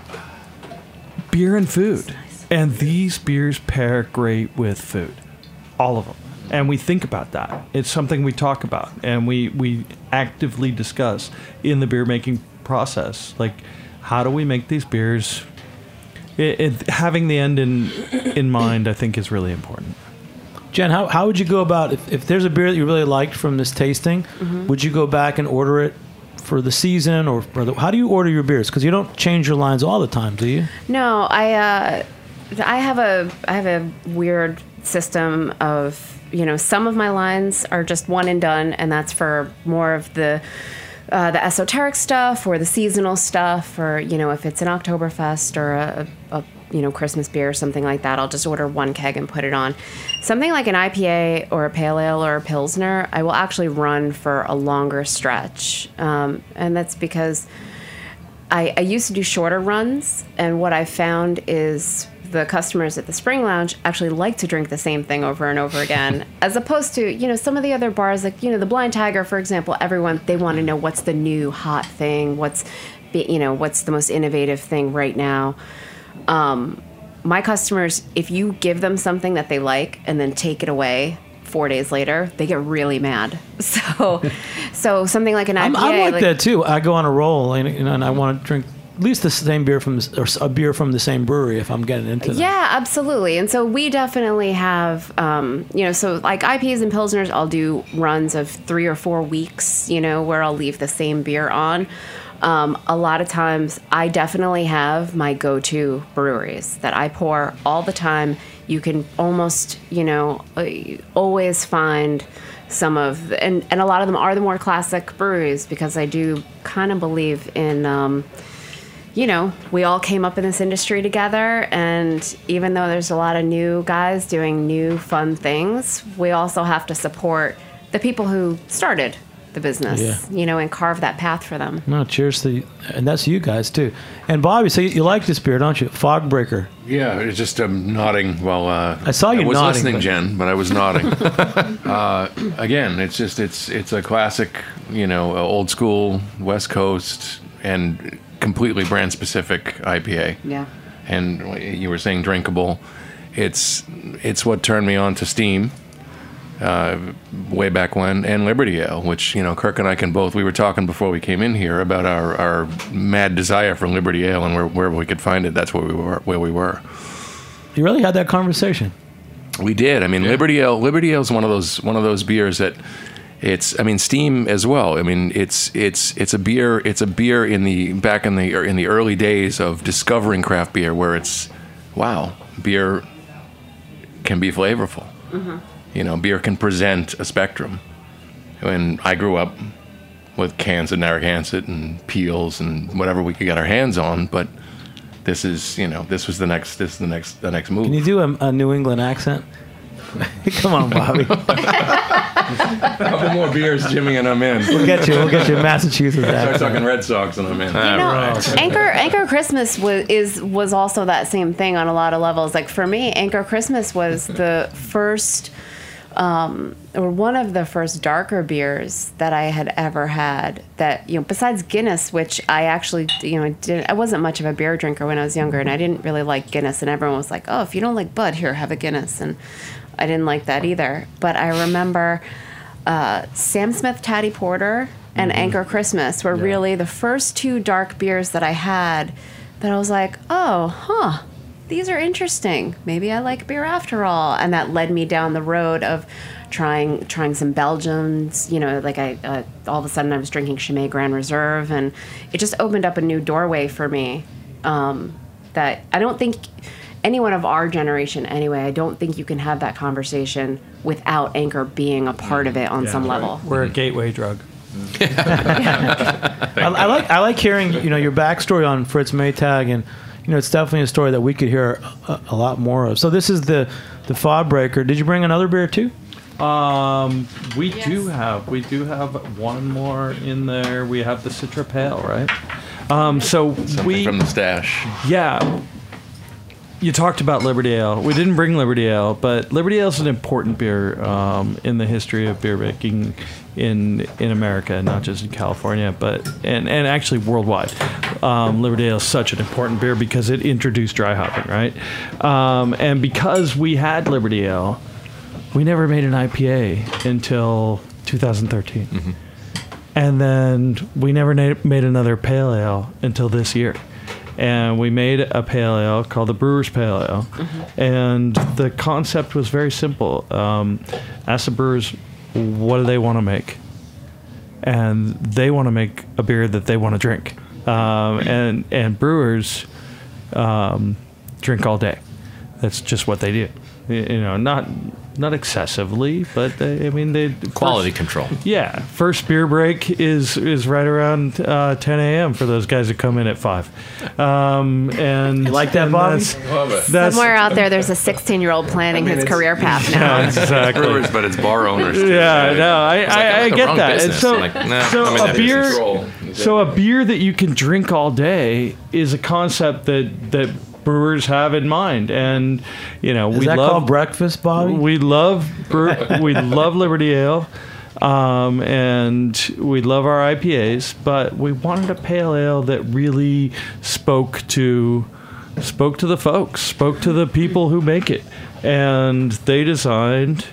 beer and food. And these beers pair great with food. All of them. And we think about that. It's something we talk about and we we actively discuss in the beer making process. Like, how do we make these beers? It, it, having the end in in mind, I think, is really important. Jen, how, how would you go about, if, if there's a beer that you really liked from this tasting, Mm-hmm. would you go back and order it for the season, or for the, how do you order your beers? Because you don't change your lines all the time, do you? No, I uh, I have a I have a weird system of, you know, some of my lines are just one and done, and that's for more of the uh, the esoteric stuff or the seasonal stuff, or, you know, if it's an Oktoberfest or a, a you know, Christmas beer or something like that, I'll just order one keg and put it on. Something like an I P A or a pale ale or a Pilsner, I will actually run for a longer stretch. Um, and that's because I, I used to do shorter runs, and what I found is the customers at the Spring Lounge actually like to drink the same thing over and over again, as opposed to, you know, some of the other bars, like, you know, the Blind Tiger, for example, everyone, they want to know what's the new hot thing, what's, you know, what's the most innovative thing right now. Um, my customers, if you give them something that they like and then take it away four days later, they get really mad. So, so something like an I P A. I'm, I'm like, like that too. I go on a roll and, and I want to drink at least the same beer from, or a beer from the same brewery if I'm getting into them. Yeah, absolutely. And so we definitely have, um, you know, so like I P As and Pilsners, I'll do runs of three or four weeks, you know, where I'll leave the same beer on. Um, a lot of times I definitely have my go-to breweries that I pour all the time. You can almost, you know, always find some of, the, and, and a lot of them are the more classic breweries, because I do kind of believe in, um, you know, we all came up in this industry together, and even though there's a lot of new guys doing new fun things, we also have to support the people who started the business, Yeah. you know, and carve that path for them. No, cheers to you. And that's you guys too. And Bobby, so you, you like this beer, don't you? Fogbreaker. Yeah, it's just um, nodding while uh, I saw you I was nodding, listening, but- Jen, but I was nodding. uh, again, it's just it's it's a classic, you know, old school West Coast and completely brand specific I P A. Yeah. And you were saying drinkable. It's it's what turned me on to Steam. Uh, way back when, and Liberty Ale, which, you know, Kirk and I can both, we were talking before we came in here about our, our mad desire for Liberty Ale, and where, wherever we could find it, that's where we were. Where we were. You really had that conversation. We did. I mean, Liberty Ale. Liberty Ale is one of those one of those beers that it's. I mean, Steam as well. I mean, it's it's it's a beer. It's a beer in the back in the in the early days of discovering craft beer, where it's, wow, beer can be flavorful. Mm-hmm. You know, beer can present a spectrum. When I grew up with cans of Narragansett and Peels and whatever we could get our hands on, but this is, you know, this was the next, this is the next, the next move. Can you do a, a New England accent? Come on, Bobby. A couple more beers, Jimmy, and I'm in. We'll get you. We'll get you a Massachusetts Start accent. talking Red Sox, and I'm in. You know, Anchor Anchor Christmas was is was also that same thing on a lot of levels. Like for me, Anchor Christmas was the first, um, or one of the first darker beers that I had ever had. That, you know, besides Guinness, which I actually, you know, didn't. I wasn't much of a beer drinker when I was younger, and I didn't really like Guinness. And everyone was like, "Oh, if you don't like Bud, here, have a Guinness." And I didn't like that either. But I remember uh, Sam Smith Tatty Porter and mm-hmm. Anchor Christmas were yeah. really the first two dark beers that I had that I was like, oh, huh, these are interesting. Maybe I like beer after all. And that led me down the road of trying trying some Belgians. You know, like I uh, all of a sudden I was drinking Chimay Grand Reserve, and it just opened up a new doorway for me um, that I don't think anyone of our generation, anyway, I don't think you can have that conversation without Anchor being a part of it on Yeah, some right. level. We're a gateway drug. I, I like I like hearing, you know, your backstory on Fritz Maytag, and you know, it's definitely a story that we could hear a, a lot more of. So this is the the Fogbreaker. Did you bring another beer too? Um, we Yes. do have we do have one more in there. We have the Citra Pale, right? Um, so Something we from the stash. yeah. You talked about Liberty Ale. We didn't bring Liberty Ale, but Liberty Ale is an important beer um, in the history of beer making in in America, not just in California, but and, and actually worldwide. Um, Liberty Ale is such an important beer because it introduced dry hopping, right? Um, and because we had Liberty Ale, we never made an I P A until two thousand thirteen. Mm-hmm. And then we never na- made another pale ale until this year. And we made a pale ale called the Brewer's Pale Ale. Mm-hmm. And the concept was very simple. Um, ask the brewers, what do they want to make? And they want to make a beer that they want to drink. Um, and, and brewers um, drink all day. That's just what they do. You know, not not excessively, but they, I mean they Quality first, control. Yeah, first beer break is is right around uh, ten a.m. for those guys that come in at five. Um, and you like that, and Bobby? That's, Love it. that's, Somewhere out there, there's a sixteen-year-old planning I mean, his it's- career path now. Yeah, exactly. Brewers, but it's bar owners. Too, Yeah, right? no, I, like, I, I'm I in the get wrong that. And business. so, I'm like, nah, so I'm in a that beer, business. so a beer that you can drink all day is a concept that that brewers have in mind, and you know Is we that love called breakfast, Bobby? we love brew, we love Liberty Ale, um, and we love our I P As, but we wanted a pale ale that really spoke to spoke to the folks, spoke to the people who make it, and they designed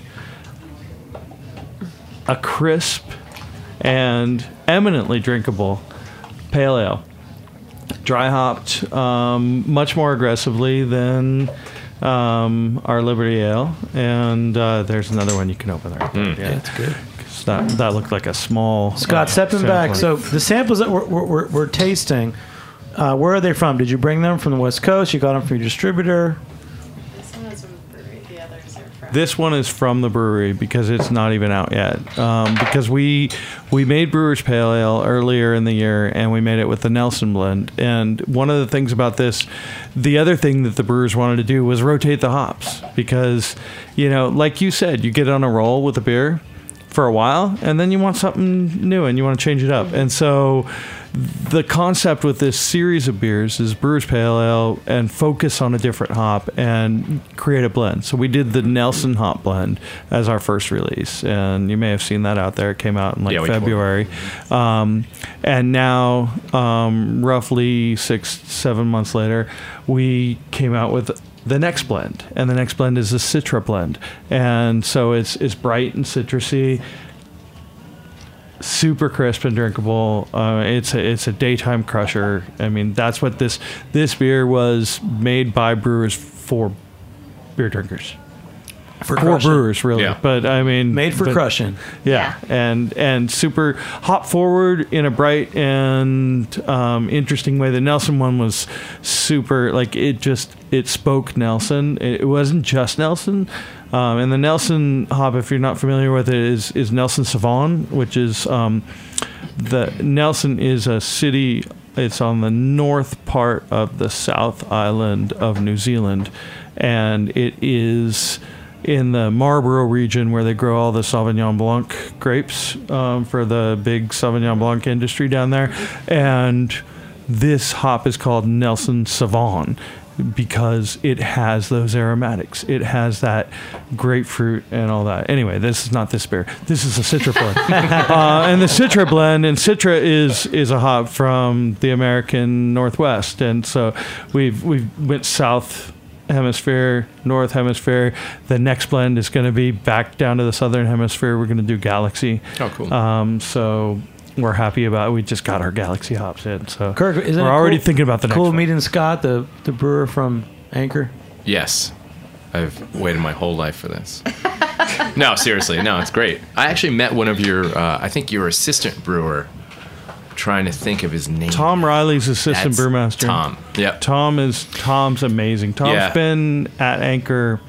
a crisp and eminently drinkable pale ale, dry hopped um, much more aggressively than um, our Liberty Ale, and uh, there's another one you can open there. Mm. Yeah, That's good. that that looked like a small Scott, uh, stepping back. sampling. So the samples that we're, we're, we're tasting, uh, where are they from? Did you bring them from the West Coast? You got them from your distributor? This one is from the brewery. The others are from. This one is from the brewery because it's not even out yet. Um, because we we made Brewer's Pale Ale earlier in the year, and we made it with the Nelson blend. And one of the things about this, the other thing that the brewers wanted to do was rotate the hops because, you know, like you said, you get on a roll with a beer for a while, and then you want something new and you want to change it up. And so the concept with this series of beers is Brewer's Pale Ale and focus on a different hop and create a blend. So we did the Nelson hop blend as our first release, and you may have seen that out there. It came out in like Yeah, we February. Um, and now, um, roughly six, seven months later, we came out with the next blend, and the next blend is a Citra blend. And so it's it's bright and citrusy, super crisp and drinkable. Uh, it's a, it's a daytime crusher. I mean, that's what this this beer was made by brewers for beer drinkers. For For crushing. brewers, really. Yeah. But I mean, Made for but- crushing. Yeah, and and super hop forward in a bright and um, interesting way. The Nelson one was super, like it just it spoke Nelson. It, it wasn't just Nelson. Um, and the Nelson hop, if you're not familiar with it, is is Nelson Sauvin, which is um, the Nelson is a city. It's on the north part of the South Island of New Zealand, and it is in the Marlborough region where they grow all the Sauvignon Blanc grapes um, for the big Sauvignon Blanc industry down there. And this hop is called Nelson Sauvin because it has those aromatics. It has that grapefruit and all that. Anyway, this is not this beer. This is a Citra blend. uh, and the Citra blend, and Citra is is a hop from the American Northwest. And so we've we've went south hemisphere, north hemisphere. The next blend is going to be back down to the southern hemisphere. We're going to do Galaxy. Oh, cool. Um, so we're happy about it. We just got our Galaxy hops in. So Kirk, isn't we're it already cool, thinking about the next cool one. meeting Scott, the, the brewer from Anchor? Yes. I've waited my whole life for this. No, seriously. No, it's great. I actually met one of your, uh, I think your assistant brewer, trying to think of his name. Tom Riley's assistant That's brewmaster. Tom. Yep. Tom is Tom's amazing. Tom's Yeah. been at Anchor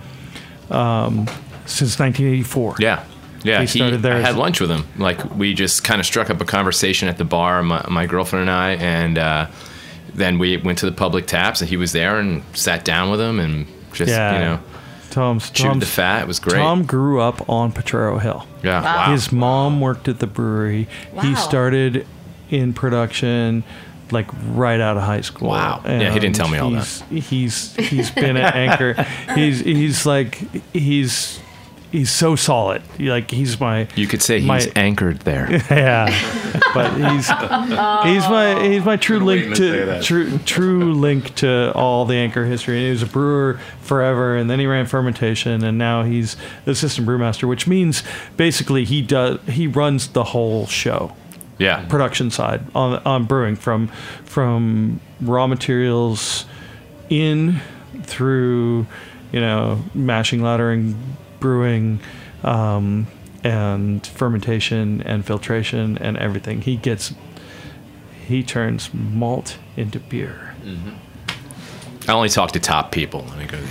um, since nineteen eighty-four. Yeah. Yeah, He he, started there I as had a- lunch with him. Like, we just kind of struck up a conversation at the bar, my, my girlfriend and I, and uh, then we went to the public taps, and he was there and sat down with him and just, Yeah. you know, Tom's chewed Tom's the fat. It was great. Tom grew up on Potrero Hill. yeah, wow. His mom worked at the brewery. He Wow. started in production like right out of high school. Wow. Yeah, he didn't tell me all he's, He's he's been at Anchor. He's he's like he's he's so solid. Like he's my You could say he's my- anchored there. yeah, but he's he's my he's my true link waiting to say to that. true true link to all the Anchor history. And he was a brewer forever, and then he ran fermentation, and now he's the assistant brewmaster, which means basically he does he runs the whole show, Yeah. production side on on brewing from from raw materials in through you know mashing, laddering, brewing, um, and fermentation and filtration and everything. He gets he turns malt into beer. I only talk to top people when I go to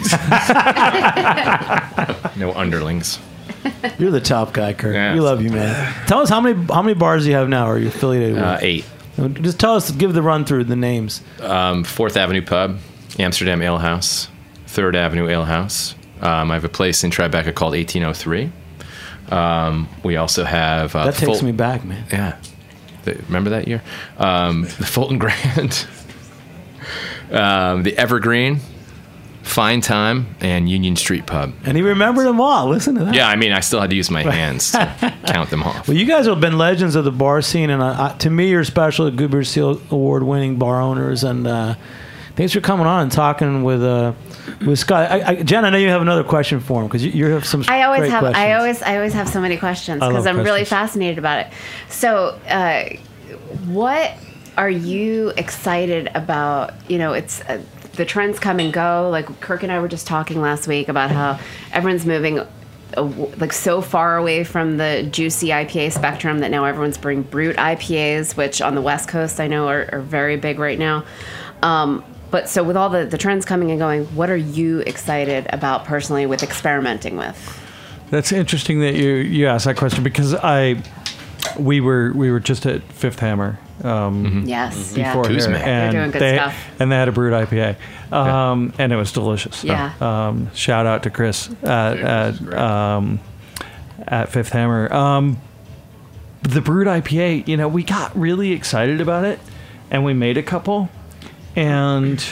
these. No underlings. You're the top guy, Kirk. Yeah. We love you, man. Tell us how many how many bars do you have now? Are you affiliated with? Uh, eight. Just tell us, give the run through the names. Um, Fourth Avenue Pub, Amsterdam Ale House, Third Avenue Ale House. Um, I have a place in Tribeca called eighteen oh three. Um, we also have... Uh, that takes Ful- me back, man. Yeah. The, remember that year? Um, the Fulton Grand, um, the Evergreen, Fine Time, and Union Street Pub. And he remembered them all. Listen to that. Yeah, I mean, I still had to use my hands to count them off. Well, you guys have been legends of the bar scene, and uh, to me, you're special at Good Beer Seal Award-winning bar owners. And uh, thanks for coming on and talking with uh, with Scott. I, I, Jen, I know you have another question for him because you, you have some. I always great have. questions. I always. I always have so many questions I love because I'm really questions. fascinated about it. So, uh, what are you excited about? You know, it's. Uh, the trends come and go. Like Kirk and I were just talking last week about how everyone's moving uh, like so far away from the juicy I P A spectrum that now everyone's bringing brute I P As, which on the West Coast I know are, are very big right now. Um, but so with all the, the trends coming and going, what are you excited about personally with experimenting with? That's interesting that you, you asked that question because I we were we were just at Fifth Hammer. Um, mm-hmm. Yes, before yeah. here, and They're doing good they stuff. and they had a brewed I P A, um, and it was delicious. Yeah. Um, shout out to Chris at at, um, at Fifth Hammer. Um, the brewed I P A, you know, we got really excited about it, and we made a couple, and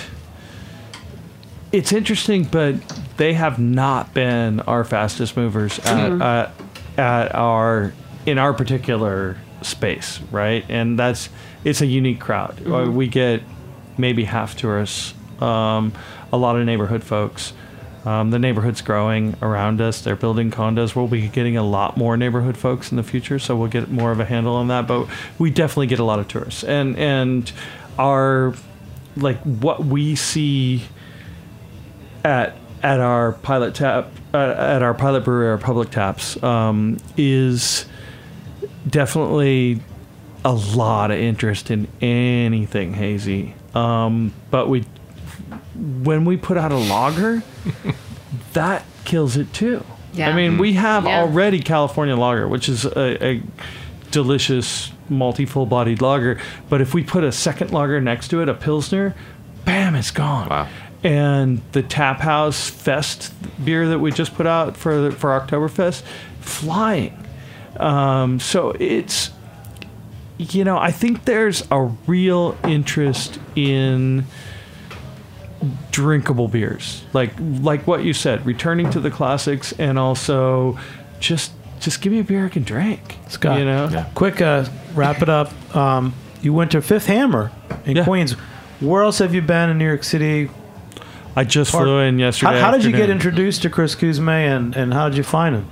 it's interesting, but they have not been our fastest movers at Mm-hmm. at, at our in our particular space, right? And that's it's a unique crowd. Mm-hmm. We get maybe half tourists, um, a lot of neighborhood folks. Um, the neighborhood's growing around us. They're building condos. We'll be getting a lot more neighborhood folks in the future, so we'll get more of a handle on that. But we definitely get a lot of tourists, and and our like what we see at at our pilot tap uh, at our pilot brewery, our public taps, um, is definitely a lot of interest in anything hazy. Um, but we, when we put out a lager, that kills it too. Yeah. I mean, we have Yeah. already California lager, which is a, a delicious, multi full-bodied lager. But if we put a second lager next to it, a Pilsner, bam, it's gone. Wow. And the Tap House Fest beer that we just put out for for Oktoberfest, flying. Um, so it's, you know, I think there's a real interest in drinkable beers, like like what you said, returning to the classics, and also just just give me a beer I can drink. Scott, you know, Yeah. quick, uh, wrap it up. Um, you went to Fifth Hammer in Yeah. Queens. Where else have you been in New York City? I just Part- flew in yesterday. How, how did you get afternoon. introduced to Chris Kuzme, and, and how did you find him?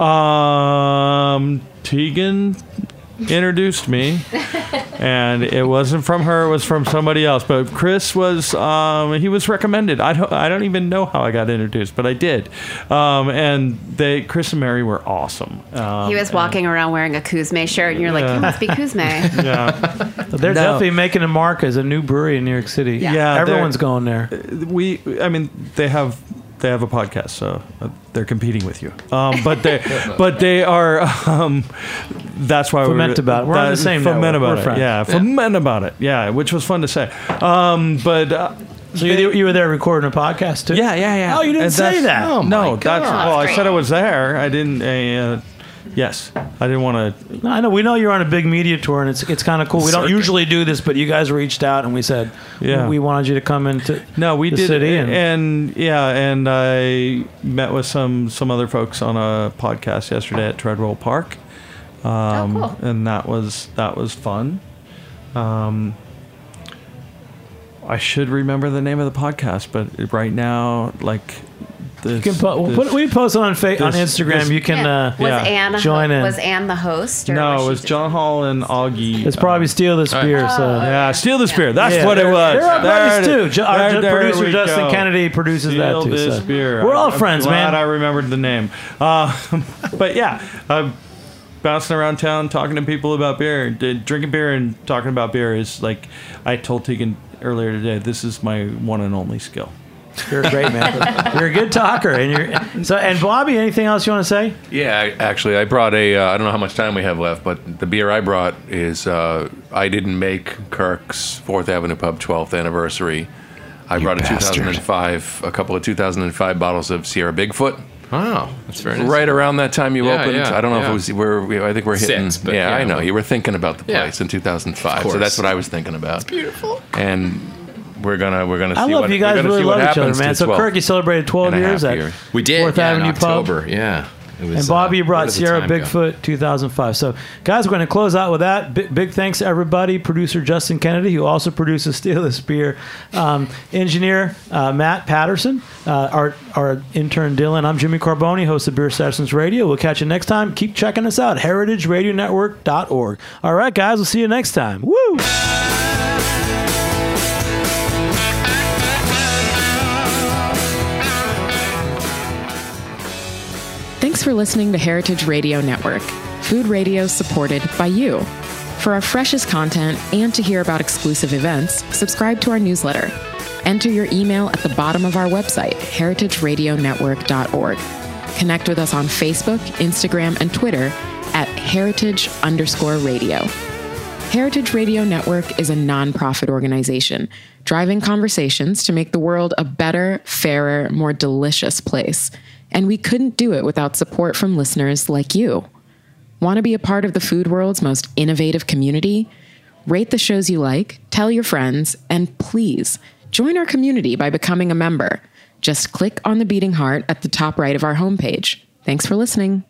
Um, Tegan introduced me, and it wasn't from her; it was from somebody else. But Chris was, um, he was recommended. I don't, I don't even know how I got introduced, but I did. Um, and they, Chris and Mary were awesome. Um, He was walking around wearing a Kuzme shirt, and you're like, Yeah. "You must be Kuzme." Yeah, They're No. definitely making a mark as a new brewery in New York City. Yeah. Yeah, everyone's they're- going there. we. I mean, they have. They have a podcast, so uh, they're competing with you. Um, but they, but they are. Um, that's why Foment we about it. We're on the that- same foment network. about We're it. friends. Yeah, foment about it. Yeah, which was fun to say. Um, but uh, So you, you were there recording a podcast too? yeah, yeah, yeah. Oh, you didn't And say that's- that. Oh, no, my that's God. well. I said I was there. I didn't. Uh, yes, I didn't want to. No, I know. We know you're on a big media tour, and it's it's kind of cool. We don't Circuit. usually do this, but you guys reached out, and we said, Yeah. we wanted you to come into No, we the did, city. And, and yeah, and I met with some some other folks on a podcast yesterday at Treadwell Park, um, Oh, cool. and that was that was fun. Um, I should remember the name of the podcast, but right now, like, this, you can po- we'll this- put, we post it on fa- on this- Instagram. this- you can. Yeah. Uh, was yeah. Anne a Join ho- in. Was Anne the host? Or no, was it she was just- John Hall and Augie. it's probably Steal This All right. Beer. So. Yeah, Steal This Beer. That's Yeah. what it was. They're our There buddies it too. is. Ju- Our There- ju- there producer we Justin go. Kennedy produces that Steal too. This so. beer. We're all I'm friends, glad man. I remembered the name. Uh, but yeah, uh, bouncing around town talking to people about beer. D- Drinking beer and talking about beer is like, I told Tegan earlier today, this is my one and only skill. You're a great man. You're a good talker. And you're so. And Bobby, anything else you want to say? Yeah, I- actually, I brought a. Uh, I don't know how much time we have left, but the beer I brought is. Uh, I didn't make Kirk's Fourth Avenue Pub twelfth anniversary. I You brought a bastard. two thousand five, a couple of two thousand five bottles of Sierra Bigfoot. Wow, that's very nice. Right around that time you Yeah, opened. yeah, I don't know yeah. if it was. We're, we, I think we're hitting. Six, but yeah, yeah, I know. well- You were thinking about the Yeah. place in two thousand five, Of so course. that's what I was thinking about. It's beautiful. And we're gonna we're gonna. See I love what, you we're guys gonna really see what love each other, happens man. to So twelve Kirk, you celebrated twelve and a years half at years. We did. Fourth yeah, in Avenue Pub. October. Yeah. It was, And Bobby, you uh, brought where did the Sierra time go? Bigfoot two thousand five. So, guys, we're going to close out with that. Big, big thanks to everybody. Producer Justin Kennedy, who also produces Steal This Beer. Um, engineer uh, Matt Patterson. Uh, our, our intern Dylan. I'm Jimmy Carboni, host of Beer Sessions Radio. We'll catch you next time. Keep checking us out. heritage radio network dot org. All right, guys. We'll see you next time. Woo! Thanks for listening to Heritage Radio Network, food radio supported by you. For our freshest content and to hear about exclusive events, subscribe to our newsletter. Enter your email at the bottom of our website, heritage radio network dot org. Connect with us on Facebook, Instagram, and Twitter at heritage underscore radio. Heritage Radio Network is a nonprofit organization driving conversations to make the world a better, fairer, more delicious place. And we couldn't do it without support from listeners like you. Want to be a part of the food world's most innovative community? Rate the shows you like, tell your friends, and please join our community by becoming a member. Just click on the beating heart at the top right of our homepage. Thanks for listening.